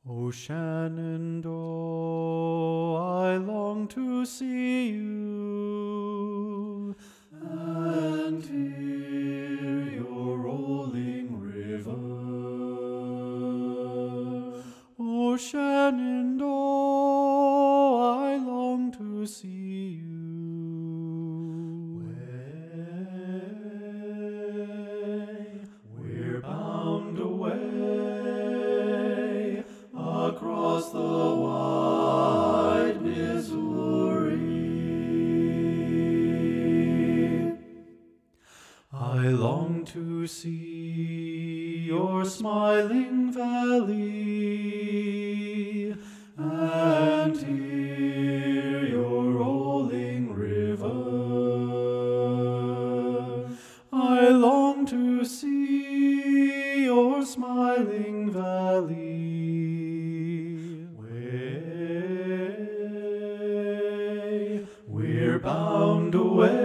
O Shenandoah, I long to see you and hear your rolling river. O Shenandoah, I long to see you. We're bound away across the wide Missouri. I long to see your smiling valley and hear your rolling river. I long to see your smiling valley. We're bound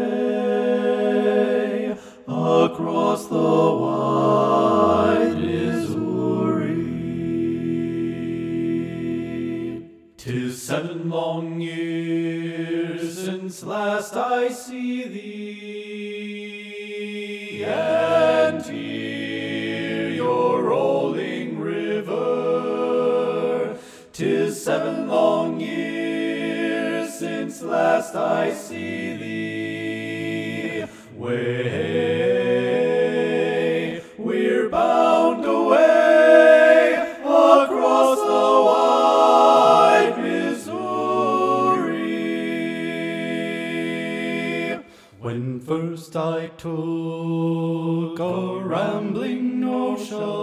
away across the wide Missouri. 'Tis 7 long years since last I see thee and hear your rolling river. 'Tis 7 long years since last I see thee. We're bound away across the wide Missouri. When first I took a rambling notion